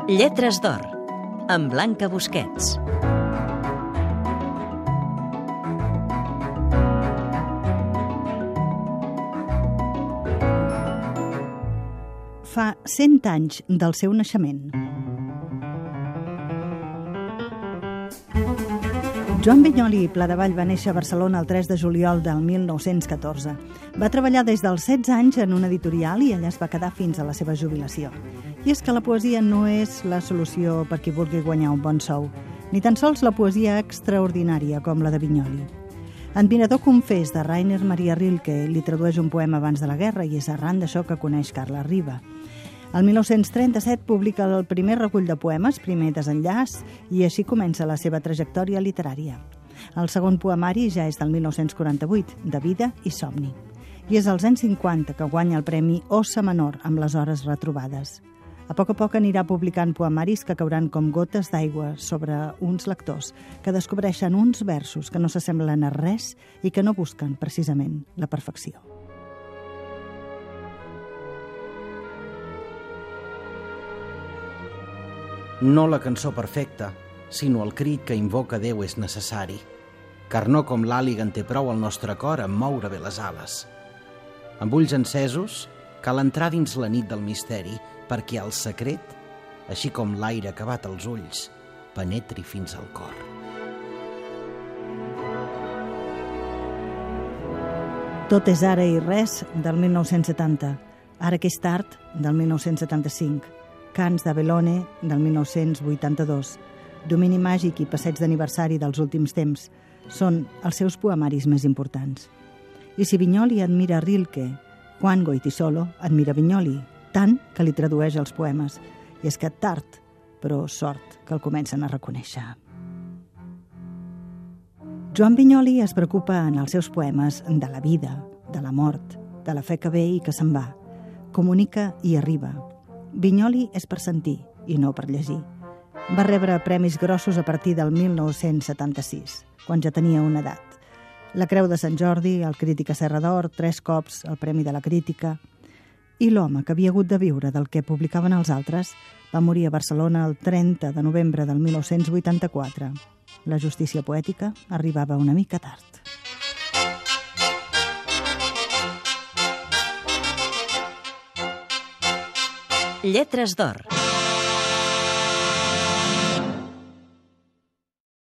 Lletres d'or, amb Blanca Busquets. Fa 100 anys del seu naixement. Joan Vinyoli i Pladevall va néixer a Barcelona el 3 de juliol del 1914. Va treballar des dels 16 anys en una editorial i allà es va quedar fins a la seva jubilació. I és que la poesia no és la solució per qui vulgui guanyar un bon sou, ni tan sols la poesia extraordinària com la de Vinyoli. Admirador confés de Rainer Maria Rilke, li tradueix un poema abans de la guerra i és arran d'això que coneix Carla Riba. El 1937 publica el primer recull de poemes, Primer desenllaç, i així comença la seva trajectòria literària. El segon poemari ja és del 1948, de vida i somni. I és als anys 50 que guanya el premi Ossa Menor amb les hores retrobades. A poc anirà publicant poemaris que cauran com gotes d'aigua sobre uns lectors que descobreixen uns versos que no s'assemblen a res i que no busquen, precisament, la perfecció. No la cançó perfecta, sinó el crit que invoca Déu és necessari, car no com l'àliga en té prou el nostre cor en moure bé les ales. Amb ulls encesos, cal entrar dins la nit del misteri, perquè el secret, així com l'aire que bat als ulls, penetri fins al cor. Tot és ara i res, del 1970. Ara que és tard, del 1975. Cants d'Abelone, del 1982. Domini màgic i passeig d'aniversari dels últims temps són els seus poemaris més importants. I si Vinyoli admira Rilke, Juan Goytisolo admira Vinyoli, tant que li tradueix els poemes. I és que tard, però sort que el comencen a reconèixer. Joan Vinyoli es preocupa en els seus poemes de la vida, de la mort, de la fe que ve i que se'n va. Comunica i arriba. Vinyoli és per sentir i no per llegir. Va rebre premis grossos a partir del 1976, quan ja tenia una edat. La Creu de Sant Jordi, el Crítica Serra d'Or, 3 cops el Premi de la Crítica. I l'home que havia hagut de viure del que publicaven els altres va morir a Barcelona el 30 de novembre del 1984. La justícia poètica arribava una mica tard. Lletres d'or.